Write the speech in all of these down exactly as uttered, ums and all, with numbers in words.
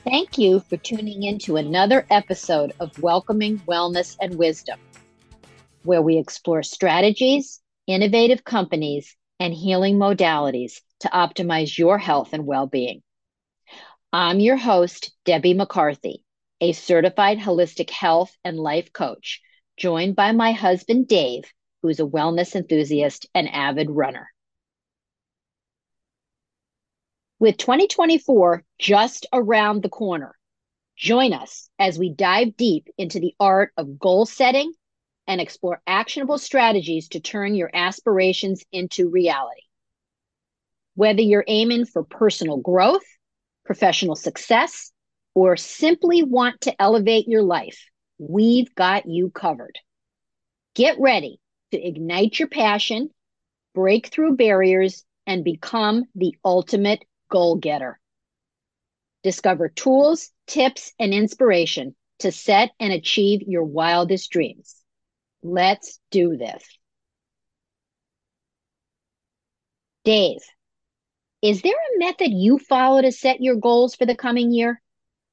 Thank you for tuning in to another episode of Welcoming Wellness and Wisdom, where we explore strategies, innovative companies, and healing modalities to optimize your health and well being. I'm your host, Debbie McCarthy, a certified holistic health and life coach, joined by my husband, Dave, who's a wellness enthusiast and avid runner. With twenty twenty-four just around the corner, join us as we dive deep into the art of goal setting and explore actionable strategies to turn your aspirations into reality. Whether you're aiming for personal growth, professional success, or simply want to elevate your life, we've got you covered. Get ready to ignite your passion, break through barriers, and become the ultimate goal getter. Discover tools, tips, and inspiration to set and achieve your wildest dreams. Let's do this. Dave, is there a method you follow to set your goals for the coming year?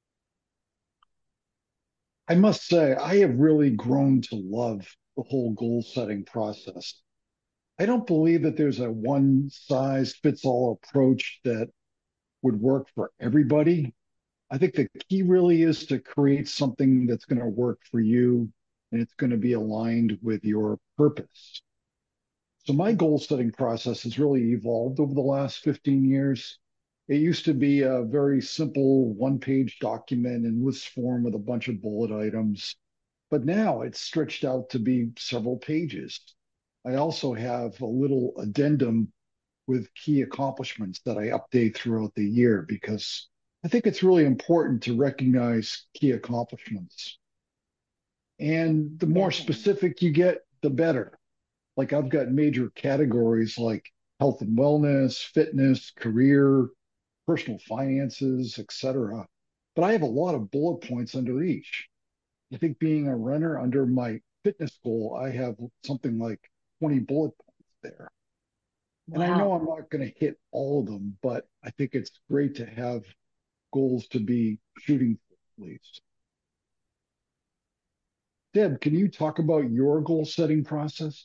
I must say, I have really grown to love the whole goal setting process. I don't believe that there's a one size fits all approach that would work for everybody. I think the key really is to create something that's going to work for you and it's going to be aligned with your purpose. So my goal setting process has really evolved over the last fifteen years. It used to be a very simple one page document in list form with a bunch of bullet items. But now it's stretched out to be several pages. I also have a little addendum with key accomplishments that I update throughout the year because I think it's really important to recognize key accomplishments. And the more Definitely. specific you get, the better. Like I've got major categories like health and wellness, fitness, career, personal finances, et cetera. But I have a lot of bullet points under each. I think being a runner under my fitness goal, I have something like twenty bullet points there. And I know Wow. I'm not going to hit all of them, but I think it's great to have goals to be shooting for at least. Deb, can you talk about your goal setting process?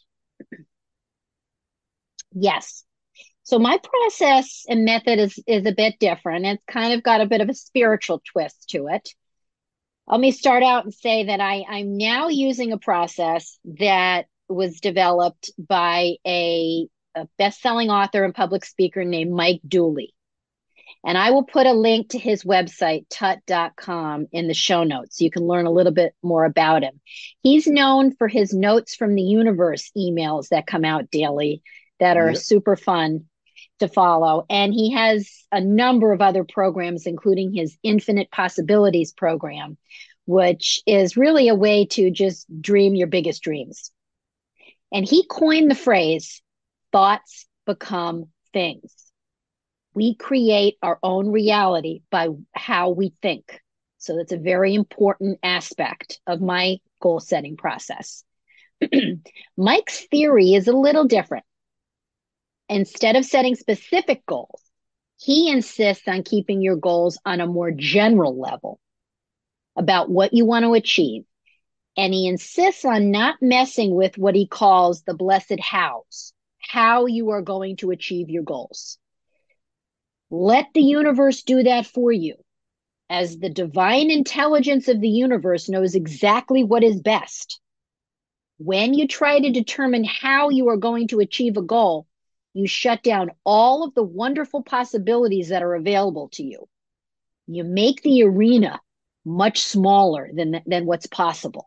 Yes. So my process and method is is a bit different. It's kind of got a bit of a spiritual twist to it. Let me start out and say that I, I'm now using a process that was developed by a, a best-selling author and public speaker named Mike Dooley. And I will put a link to his website, tut dot com, in the show notes so you can learn a little bit more about him. He's known for his notes from the universe emails that come out daily that are Yep. super fun to follow. And he has a number of other programs, including his Infinite Possibilities program, which is really a way to just dream your biggest dreams. And he coined the phrase thoughts become things. We create our own reality by how we think. So that's a very important aspect of my goal setting process. Mike's theory is a little different. Instead of setting specific goals, he insists on keeping your goals on a more general level about what you want to achieve. And he insists on not messing with what he calls the blessed hows, how you are going to achieve your goals. Let the universe do that for you, as the divine intelligence of the universe knows exactly what is best. When you try to determine how you are going to achieve a goal, you shut down all of the wonderful possibilities that are available to you. You make the arena much smaller than, than what's possible.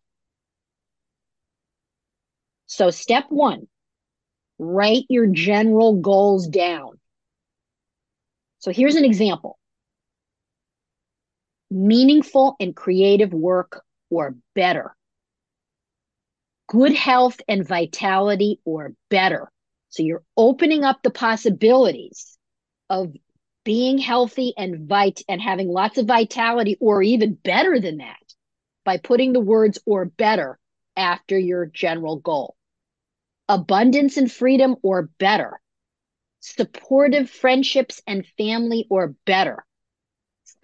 So, step one, write your general goals down. So, here's an example: meaningful and creative work or better, good health and vitality or better. So, you're opening up the possibilities of being healthy and vit and having lots of vitality or even better than that by putting the words or better after your general goal. Abundance and freedom or better, supportive friendships and family or better,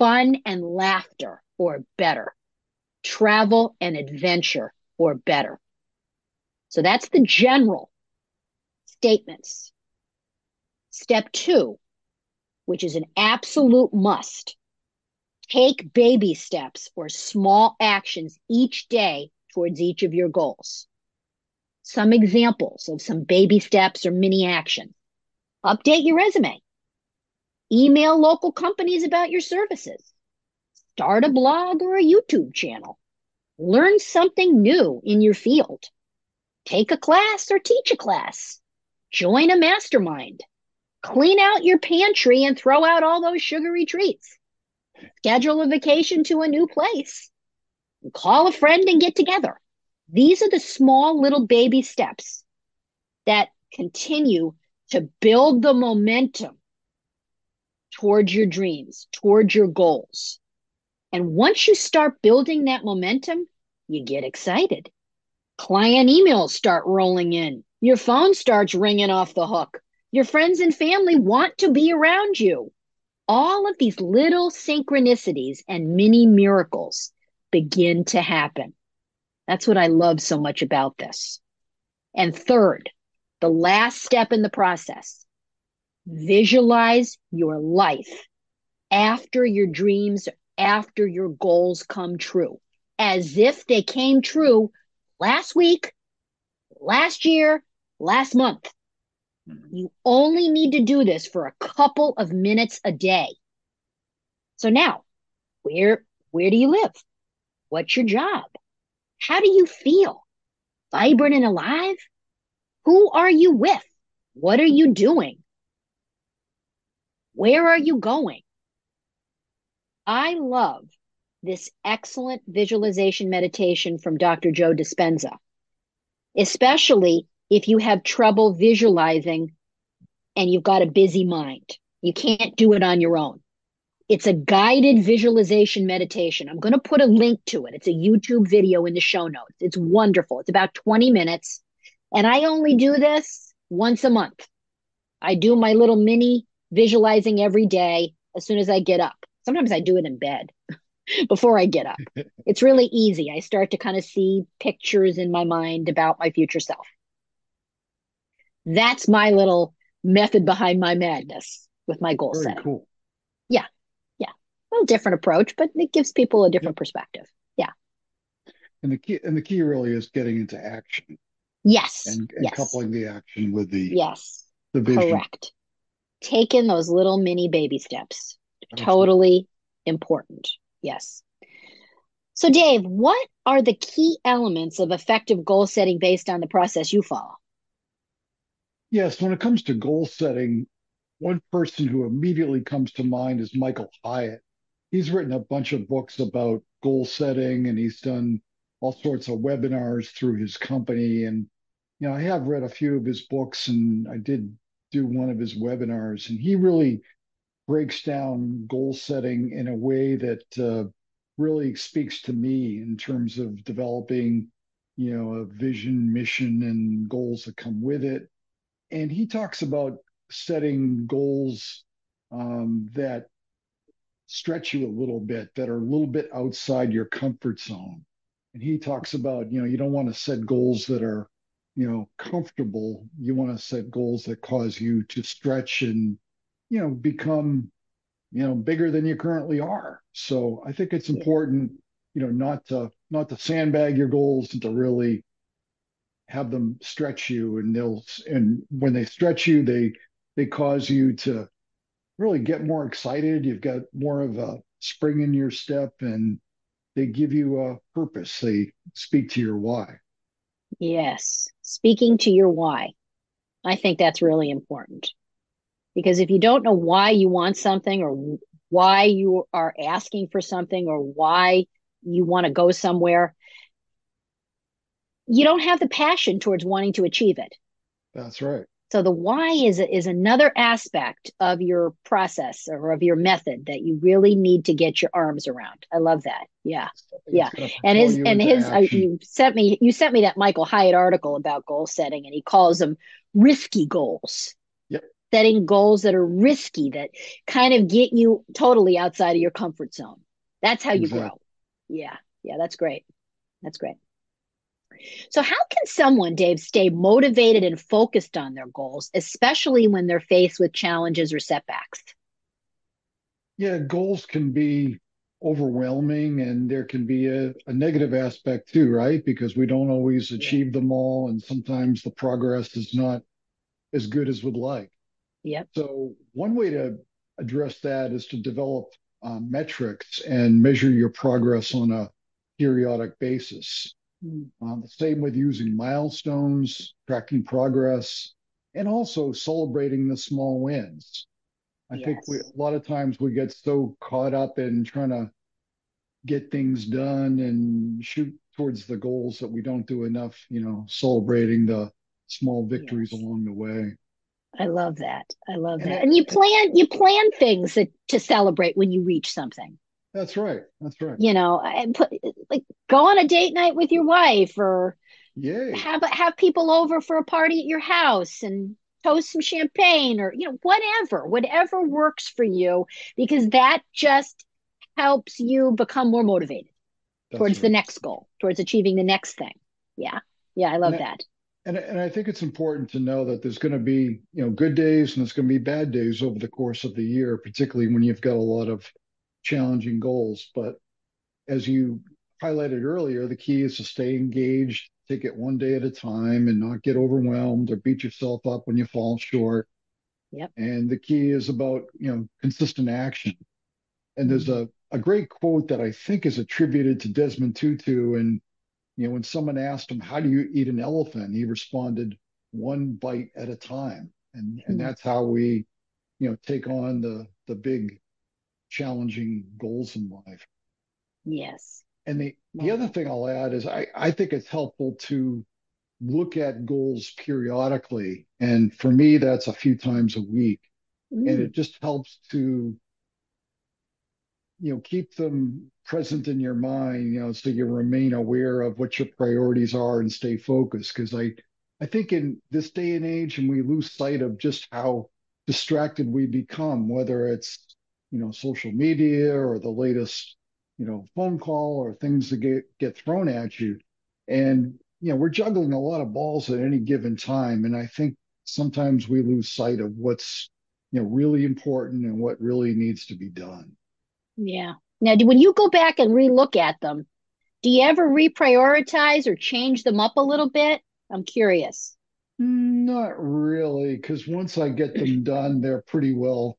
fun and laughter or better, travel and adventure or better. So that's the general statements. Step two, which is an absolute must, take baby steps or small actions each day towards each of your goals. Some examples of some baby steps or mini actions. Update your resume. Email local companies about your services. Start a blog or a YouTube channel. Learn something new in your field. Take a class or teach a class. Join a mastermind. Clean out your pantry and throw out all those sugary treats. Schedule a vacation to a new place. Call a friend and get together. These are the small little baby steps that continue to build the momentum towards your dreams, towards your goals. And once you start building that momentum, you get excited. Client emails start rolling in. Your phone starts ringing off the hook. Your friends and family want to be around you. All of these little synchronicities and mini miracles begin to happen. That's what I love so much about this. And third, the last step in the process, visualize your life after your dreams, after your goals come true, as if they came true last week, last year, last month. You only need to do this for a couple of minutes a day. So now, where, where do you live? What's your job? How do you feel? Vibrant and alive? Who are you with? What are you doing? Where are you going? I love this excellent visualization meditation from Doctor Joe Dispenza, especially if you have trouble visualizing and you've got a busy mind. You can't do it on your own. It's a guided visualization meditation. I'm going to put a link to it. It's a YouTube video in the show notes. It's wonderful. It's about twenty minutes. And I only do this once a month. I do my little mini visualizing every day as soon as I get up. Sometimes I do it in bed before I get up. It's really easy. I start to kind of see pictures in my mind about my future self. That's my little method behind my madness with my goal Very setting. cool. Yeah. Yeah. A little different approach, but it gives people a different yep. perspective. Yeah. And the key and the key really is getting into action. Yes. And, and yes. coupling the action with the yes. the vision. Correct. Taking those little mini baby steps. Absolutely. Totally important. Yes. So Dave, what are the key elements of effective goal setting based on the process you follow? Yes, when it comes to goal setting, one person who immediately comes to mind is Michael Hyatt. He's written a bunch of books about goal setting, and he's done all sorts of webinars through his company. And, you know, I have read a few of his books, and I did do one of his webinars, and he really breaks down goal setting in a way that uh, really speaks to me in terms of developing, you know, a vision, mission, and goals that come with it. And he talks about setting goals um, that stretch you a little bit, that are a little bit outside your comfort zone. And he talks about, you know, you don't want to set goals that are, you know, comfortable. You want to set goals that cause you to stretch and, you know, become, you know, bigger than you currently are. So I think it's important, you know, not to not to sandbag your goals and to really have them stretch you, and they'll and when they stretch you, they they cause you to really get more excited. You've got more of a spring in your step, and they give you a purpose. They speak to your why. Yes, speaking to your why. I think that's really important, because if you don't know why you want something, or why you are asking for something, or why you want to go somewhere, you don't have the passion towards wanting to achieve it. That's right. So the why is is another aspect of your process or of your method that you really need to get your arms around. I love that. Yeah, yeah. And his and his uh, you sent me you sent me that Michael Hyatt article about goal setting, and he calls them risky goals. Yep. setting goals that are risky, that kind of get you totally outside of your comfort zone. That's how you Exactly. grow. Yeah. Yeah, that's great. That's great. So, how can someone, Dave, stay motivated and focused on their goals, especially when they're faced with challenges or setbacks? Yeah, goals can be overwhelming and there can be a, a negative aspect too, right? Because we don't always Yeah. achieve them all, and sometimes the progress is not as good as we'd like. Yep. So, one way to address that is to develop uh, metrics and measure your progress on a periodic basis. Mm. Uh, the same with using milestones, tracking progress, and also celebrating the small wins. I think we, a Yes. lot of times we get so caught up in trying to get things done and shoot towards the goals that we don't do enough, you know, celebrating the small victories Yes. along the way. I love that. I love And that. it, And you it, plan you plan things that, to celebrate when you reach something. that's right. That's right. You know, and put like go on a date night with your wife, or Yay. have have people over for a party at your house and toast some champagne, or you know whatever whatever works for you, because that just helps you become more motivated That's towards the right. next goal, towards achieving the next thing. Yeah. Yeah, I And love I, that. and, and I think it's important to know that there's going to be, you know, good days and there's going to be bad days over the course of the year, particularly when you've got a lot of challenging goals. But as you highlighted earlier, the key is to stay engaged, take it one day at a time, and not get overwhelmed or beat yourself up when you fall short. Yep. And the key is about, you know, consistent action. And there's Mm. a, a great quote that I think is attributed to Desmond Tutu. And, you know, when someone asked him, how do you eat an elephant? He responded, one bite at a time. And, and Mm. that's how we, you know, take on the, the big challenging goals in life. Yes. And the, the Love other that. thing I'll add is I, I think it's helpful to look at goals periodically. And for me, that's a few times a week. And Mm. it just helps to, you know, keep them present in your mind, you know, so you remain aware of what your priorities are and stay focused. Because I, I think in this day and age, and we lose sight of just how distracted we become, whether it's, you know, social media or the latest, you know, phone call or things that get, get thrown at you. And, you know, we're juggling a lot of balls at any given time. And I think sometimes we lose sight of what's, you know, really important and what really needs to be done. Yeah. Now, do, when you go back and relook at them, do you ever reprioritize or change them up a little bit? I'm curious. Not really, because once I get them done, they're pretty well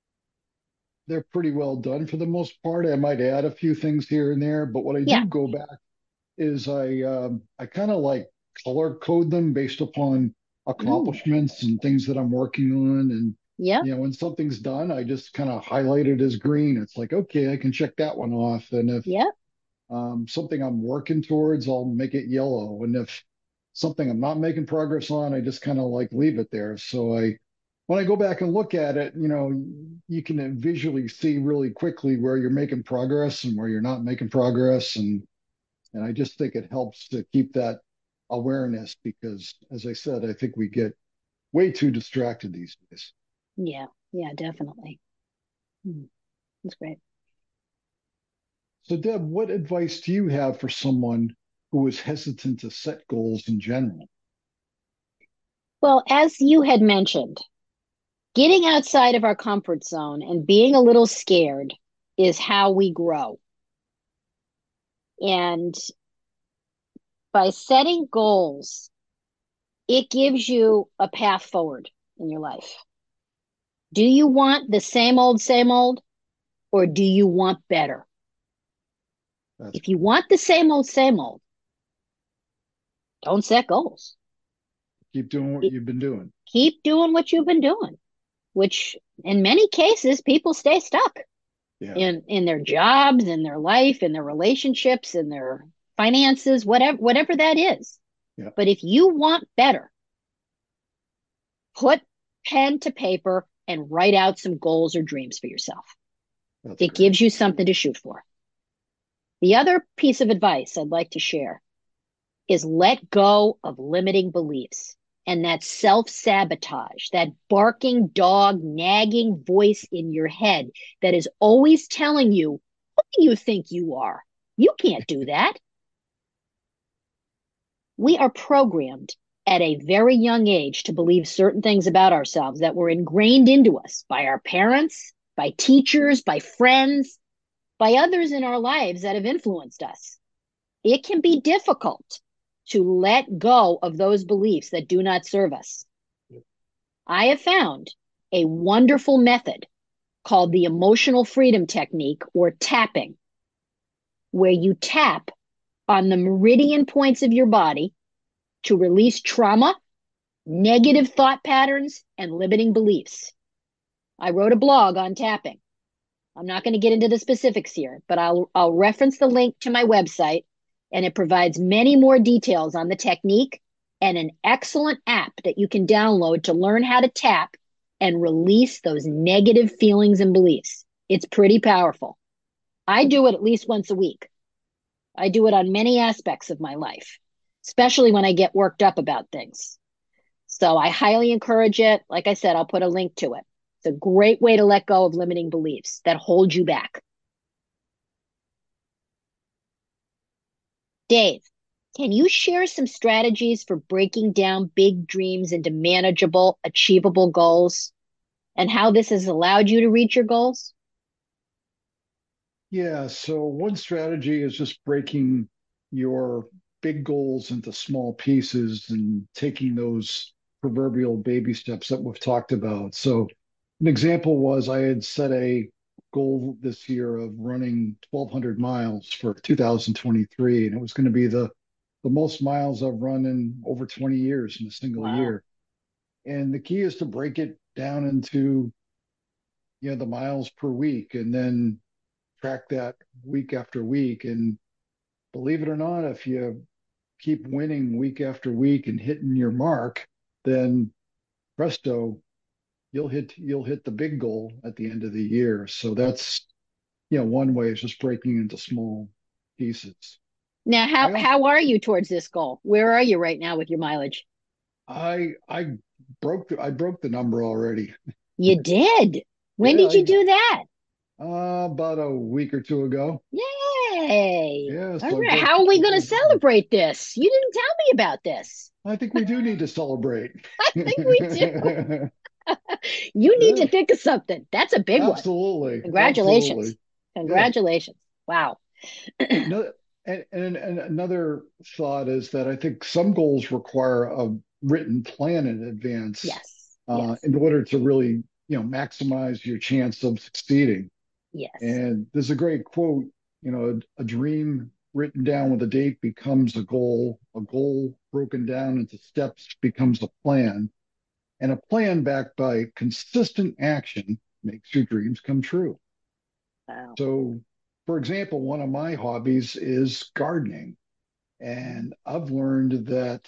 they're pretty well done for the most part. I might add a few things here and there, but what I Yeah. do go back is I um, I kind of like color code them based upon Mm. accomplishments and things that I'm working on. And Yep. you know, when something's done, I just kind of highlight it as green. It's like, okay, I can check that one off. And if Yep. um, something I'm working towards, I'll make it yellow. And if something I'm not making progress on, I just kind of like leave it there. So I, when I go back and look at it, you know, you can visually see really quickly where you're making progress and where you're not making progress. And, and I just think it helps to keep that awareness because, as I said, I think we get way too distracted these days. Yeah. Yeah, definitely. Mm. That's great. So, Deb, what advice do you have for someone who is hesitant to set goals in general? Well, as you had mentioned, getting outside of our comfort zone and being a little scared is how we grow. And by setting goals, it gives you a path forward in your life. Do you want the same old, same old, or do you want better? That's If you want the same old, same old, don't set goals. keep doing what It- you've been doing. Keep doing what you've been doing, which in many cases, people stay stuck Yeah. in, in their jobs, in their life, in their relationships, in their finances, whatever, whatever that is. Yeah. But if you want better, put pen to paper and write out some goals or dreams for yourself. That's It great. gives you something to shoot for. The other piece of advice I'd like to share is let go of limiting beliefs and that self-sabotage, that barking dog, nagging voice in your head that is always telling you, who do you think you are? You can't do that. We are programmed at a very young age to believe certain things about ourselves that were ingrained into us by our parents, by teachers, by friends, by others in our lives that have influenced us. It can be difficult to let go of those beliefs that do not serve us. I have found a wonderful method called the emotional freedom technique, or tapping, where you tap on the meridian points of your body to release trauma, negative thought patterns, and limiting beliefs. I wrote a blog on tapping. I'm not going to get into the specifics here, but I'll, I'll reference the link to my website, and it provides many more details on the technique and an excellent app that you can download to learn how to tap and release those negative feelings and beliefs. It's pretty powerful. I do it at least once a week. I do it on many aspects of my life, especially when I get worked up about things. So I highly encourage it. Like I said, I'll put a link to it. It's a great way to let go of limiting beliefs that hold you back. Dave, can you share some strategies for breaking down big dreams into manageable, achievable goals and how this has allowed you to reach your goals? Yeah, so one strategy is just breaking your big goals into small pieces and taking those proverbial baby steps that we've talked about. So, an example was I had set a goal this year of running twelve hundred miles for two thousand twenty-three, and it was going to be the the most miles I've run in over twenty years in a single Wow. year. And the key is to break it down into, you know, the miles per week and then track that week after week. And believe it or not, if you keep winning week after week and hitting your mark, then presto, you'll hit you'll hit the big goal at the end of the year. So that's, you know, one way is just breaking into small pieces. Now, how, I also how are you towards this goal? Where are you right now with your mileage? I I broke the I broke the number already. You did. When Yeah, did you I do that? uh, about a week or two ago. Yay. Yeah, All so I right. broke How are we broke going to that number. celebrate this? You didn't tell me about this. I think we do need to celebrate. I think we do. You need to Yeah, think of something. That's a big one. absolutely, Congratulations. absolutely. Yeah. Congratulations. Wow. No, and, and, and another thought is that I think some goals require a written plan in advance Yes. uh, Yes. in order to really, you know, maximize your chance of succeeding. Yes. And there's a great quote, you know, a, a dream written down with a date becomes a goal, a goal broken down into steps becomes a plan, and a plan backed by consistent action makes your dreams come true. Wow. So, for example, one of my hobbies is gardening. And I've learned that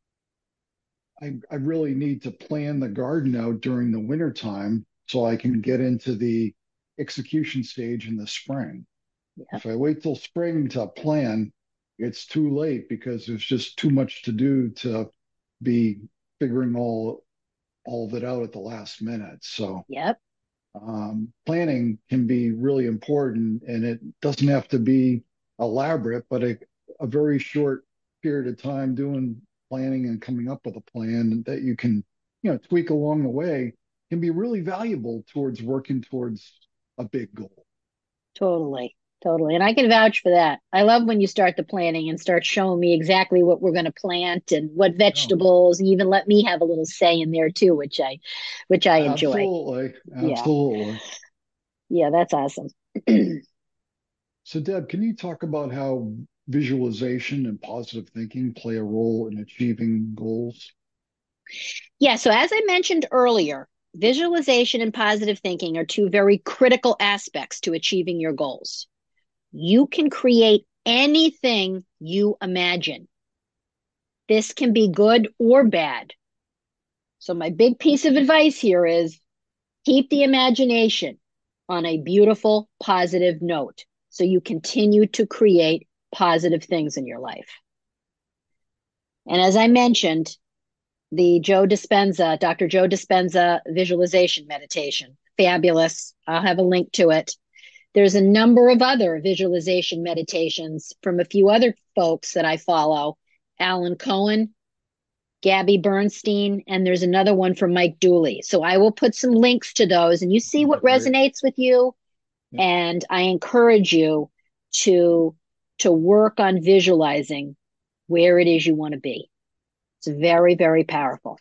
I, I really need to plan the garden out during the winter time so I can get into the execution stage in the spring. Yeah. If I wait till spring to plan, it's too late because there's just too much to do to be figuring all all of it out at the last minute. So Yep. um, planning can be really important, and it doesn't have to be elaborate, but a, a very short period of time doing planning and coming up with a plan that you can, you know, tweak along the way can be really valuable towards working towards a big goal. Totally. Totally. And I can vouch for that. I love when you start the planning and start showing me exactly what we're going to plant and what Yeah, vegetables, and even let me have a little say in there too, which I which I enjoy. absolutely, Yeah. absolutely. Yeah, that's awesome. So, Deb, can you talk about how visualization and positive thinking play a role in achieving goals? Yeah, so as I mentioned earlier, visualization and positive thinking are two very critical aspects to achieving your goals. You can create anything you imagine. This can be good or bad. So, my big piece of advice here is keep the imagination on a beautiful, positive note so you continue to create positive things in your life. And as I mentioned, the Joe Dispenza, Doctor Joe Dispenza visualization meditation. Fabulous. I'll have a link to it. There's a number of other visualization meditations from a few other folks that I follow. Alan Cohen, Gabby Bernstein, and there's another one from Mike Dooley. So I will put some links to those and you see what Great. resonates with you. Yeah. And I encourage you to, to work on visualizing where it is you want to be. It's very, very powerful.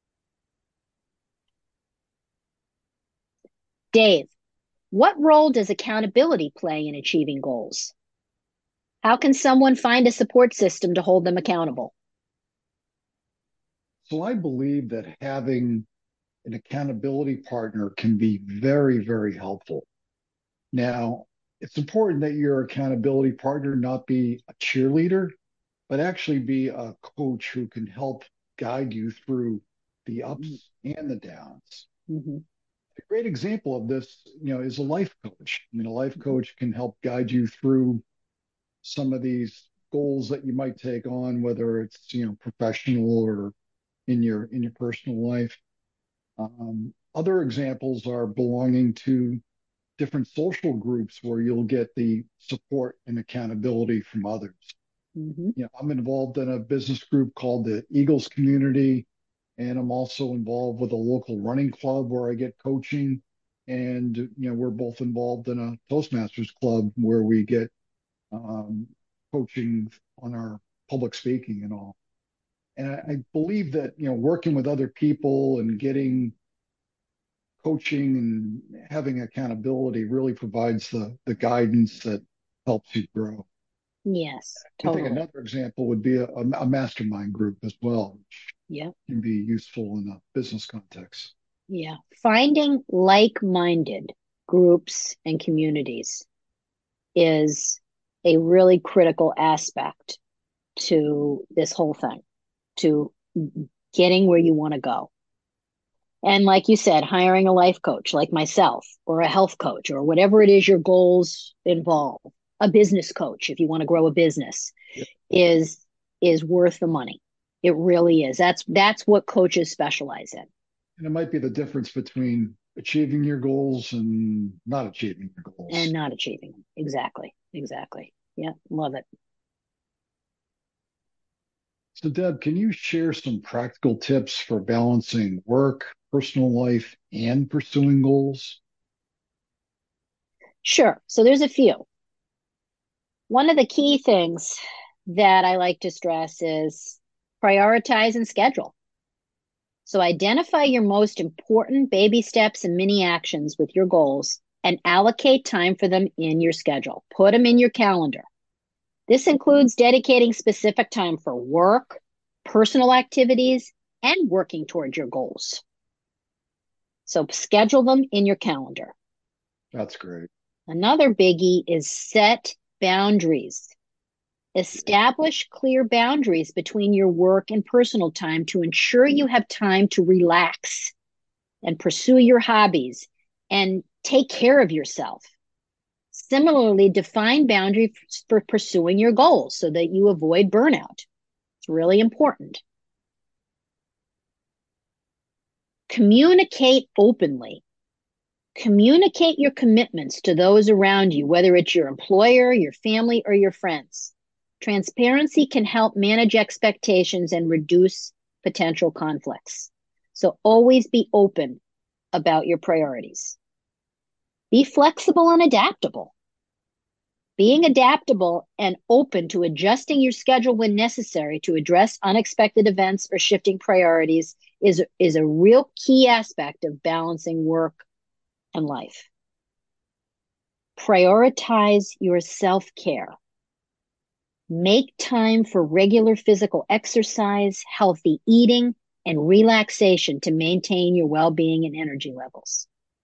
Dave, what role does accountability play in achieving goals? How can someone find a support system to hold them accountable? So I believe that having an accountability partner can be very, very helpful. Now, it's important that your accountability partner not be a cheerleader, but actually be a coach who can help guide you through the ups and the downs. Mm-hmm. A great example of this, you know, is a life coach. I mean, a life coach can help guide you through some of these goals that you might take on, whether it's, you know, professional or in your in your personal life. Um, other examples are belonging to different social groups where you'll get the support and accountability from others. Mm-hmm. You know, I'm involved in a business group called the Eagles Community, and I'm also involved with a local running club where I get coaching. And you know, we're both involved in a Toastmasters club where we get um, coaching on our public speaking and all. And I, I believe that you know, working with other people and getting coaching and having accountability really provides the the guidance that helps you grow. Yes, I think totally. another example would be a, a mastermind group as well, which Yeah. can be useful in a business context. Yeah. Finding like-minded groups and communities is a really critical aspect to this whole thing, to getting where you want to go. And like you said, hiring a life coach like myself or a health coach or whatever it is your goals involve, a business coach if you want to grow a business Yeah. is is worth the money. It really is. That's that's what coaches specialize in. And it might be the difference between achieving your goals and not achieving your And goals. not achieving them. Exactly. Exactly. Yeah, love it. So, Deb, can you share some practical tips for balancing work, personal life, and pursuing goals? Sure. So there's a few. One of the key things that I like to stress is prioritize and schedule. So identify your most important baby steps and mini actions with your goals and allocate time for them in your schedule. Put them in your calendar. This includes dedicating specific time for work, personal activities, and working towards your goals. So schedule them in your calendar. That's great. Another biggie is set boundaries. Establish clear boundaries between your work and personal time to ensure you have time to relax and pursue your hobbies and take care of yourself. Similarly, define boundaries for pursuing your goals so that you avoid burnout. It's really important. Communicate openly. Communicate your commitments to those around you, whether it's your employer, your family, or your friends. Transparency can help manage expectations and reduce potential conflicts. So always be open about your priorities. Be flexible and adaptable. Being adaptable and open to adjusting your schedule when necessary to address unexpected events or shifting priorities is, is a real key aspect of balancing work and life. Prioritize your self-care. Make time for regular physical exercise, healthy eating, and relaxation to maintain your well-being and energy levels.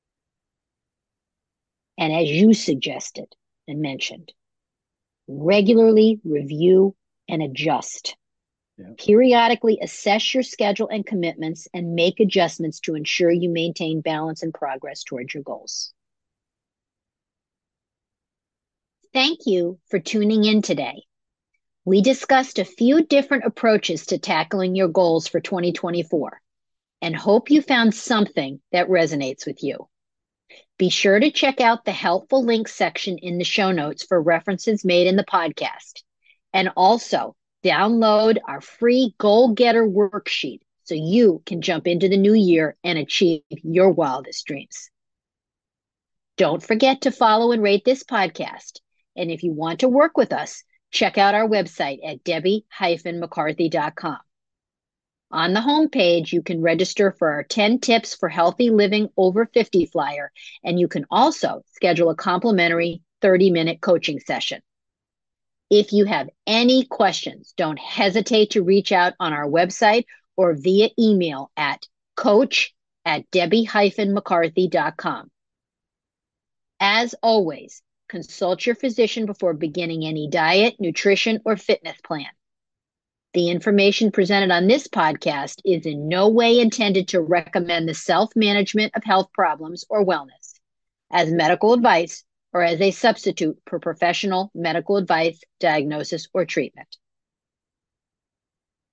And as you suggested and mentioned, regularly review and adjust. Yeah. Periodically assess your schedule and commitments and make adjustments to ensure you maintain balance and progress towards your goals. Thank you for tuning in today. We discussed a few different approaches to tackling your goals for twenty twenty-four and hope you found something that resonates with you. Be sure to check out the helpful links section in the show notes for references made in the podcast. And also download our free Goal Getter worksheet so you can jump into the new year and achieve your wildest dreams. Don't forget to follow and rate this podcast. And if you want to work with us, check out our website at debbie dash mccarthy dot com. On the homepage, you can register for our ten Tips for Healthy Living Over fifty flyer, and you can also schedule a complimentary thirty-minute coaching session. If you have any questions, don't hesitate to reach out on our website or via email at coach at debbie dash mccarthy dot com. As always, consult your physician before beginning any diet, nutrition, or fitness plan. The information presented on this podcast is in no way intended to recommend the self-management of health problems or wellness as medical advice or as a substitute for professional medical advice, diagnosis, or treatment.